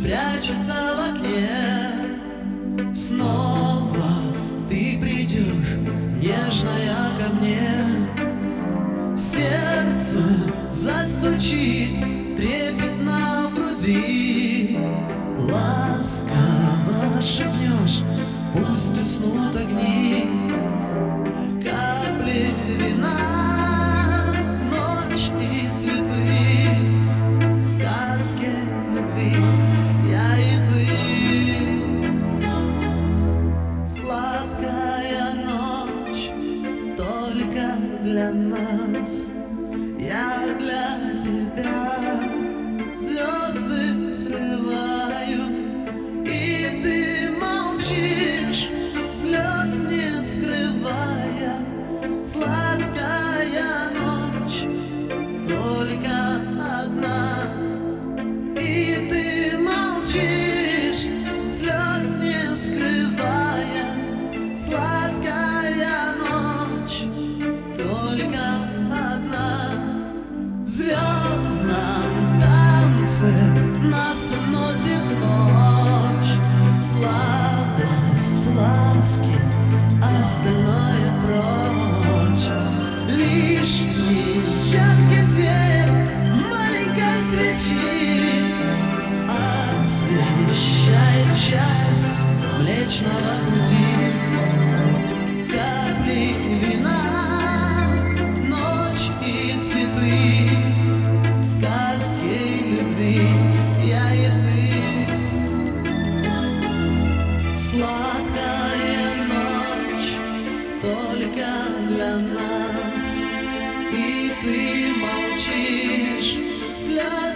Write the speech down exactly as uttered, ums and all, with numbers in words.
прячется в окне. Снова ты придешь, нежная, ко мне. Сердце застучит трепетно в груди. Ласково шепнешь, пусть уснут огни. Капли вина, ночь и цветы. В сказке любви я и ты. Сладкая ночь только для нас. Я для тебя звезды срываю, и ты молчишь, слез не скрывая. Сладкая ночь только одна, и ты молчишь, слез не скрывая. Сладкая ночь только одна. В звездном танце нас уносит ночь. Сладость ласки, остальное прочь. Лишний яркий свет маленькой свечи освещает часть Млечного Пути. Капли вина, ночь и цветы. В сказке любви я и ты. Сладкая ночь только для нас, и ты молчишь, слез